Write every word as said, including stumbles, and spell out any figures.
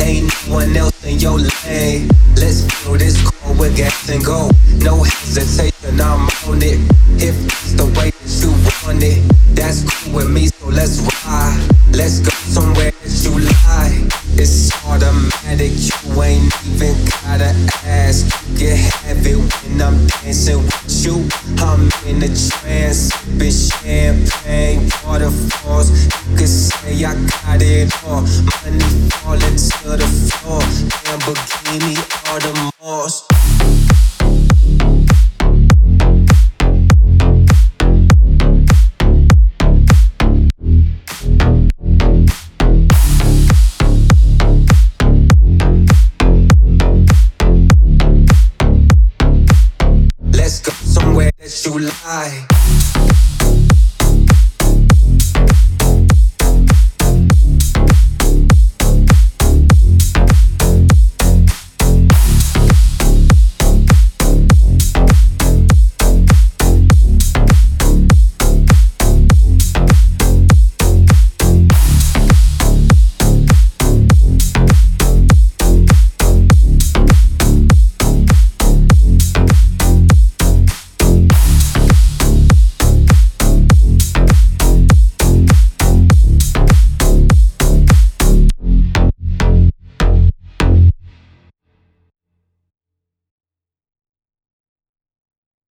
Ain't no one else in your lane. Let's fill this car with gas and go. No hesitation, I'm on it. If it's the way that you want it, that's cool with me, so let's ride. Let's go somewhere that you like. It's automatic, you ain't even gotta ask. You can have it when I'm dancing with you. I'm in a trance, sipping champagne, waterfalls. You could say I got it all. Money falling to the floor. Lamborghini, Audemars. Let's go somewhere that you like.